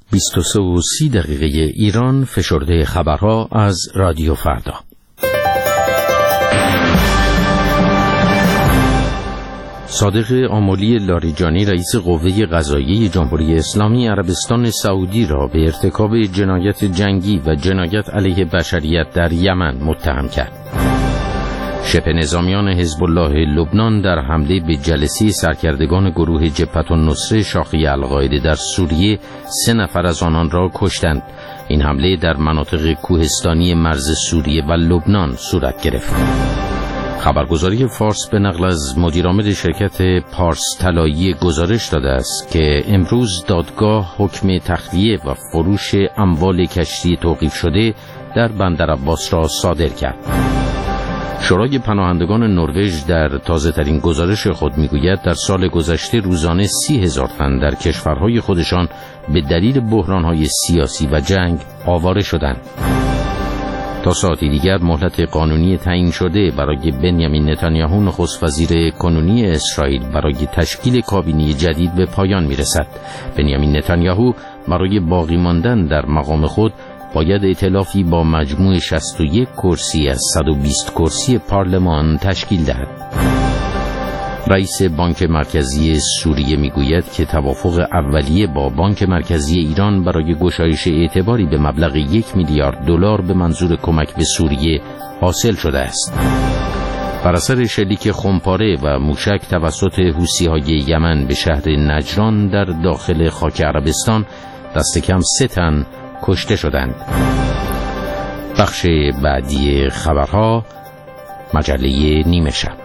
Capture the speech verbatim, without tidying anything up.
بیست و سه و سی دقیقه ایران، فشرده خبرها از رادیو فردا. صادق آملی لاریجانی رئیس قوه قضاییه جمهوری اسلامی عربستان سعودی را به ارتکاب جنایت جنگی و جنایت علیه بشریت در یمن متهم کرد. شبه نظامیان حزب الله لبنان در حمله به جلسه سرکردگان گروه جبهة النصره شاخه القاعده در سوریه سه نفر از آنان را کشتند. این حمله در مناطق کوهستانی مرز سوریه و لبنان صورت گرفت. خبرگزاری فارس به نقل از مدیرعامل شرکت پارس طلایی گزارش داده است که امروز دادگاه حکم تخلیه و فروش اموال کشتی توقیف شده در بندر عباس را صادر کرد. شورای پناهندگان نروژ در تازه ترین گزارش خود میگوید در سال گذشته روزانه سی هزار تن در کشورهای خودشان به دلیل بحرانهای سیاسی و جنگ آواره شدند. تا ساعتی دیگر مهلت قانونی تعیین شده برای بنیامین نتانیاهو نخست وزیر کنونی اسرائیل برای تشکیل کابینه جدید به پایان میرسد. بنیامین نتانیاهو برای باقی ماندن در مقام خود باید ائتلافی با مجموع شصت و یک کرسی از صد و بیست کرسی پارلمان تشکیل دهد. رئیس بانک مرکزی سوریه میگوید که توافق اولیه با بانک مرکزی ایران برای گشایش اعتباری به مبلغ یک میلیارد دلار به منظور کمک به سوریه حاصل شده است. بر اثر شلیک خمپاره و موشک توسط حوثی‌های یمن به شهر نجران در داخل خاک عربستان دست کم سه تن کشته شدند. بخش بعدی خبرها، مجله نیمه شب.